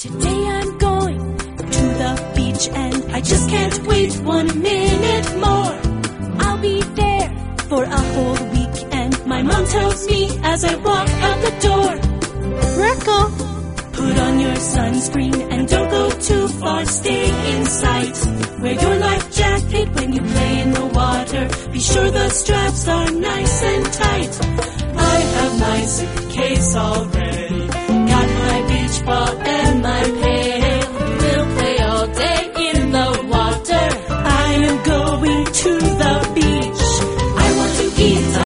Today I'm going to the beach and I just can't wait 1 minute more. I'll be there for a whole week and my mom tells me as I walk out the door, Rekka, put on your sunscreen and don't go too far, stay in sight. Wear your life jacket when you play in the water. Be sure the straps are nice and tight. I have my suitcase all ready.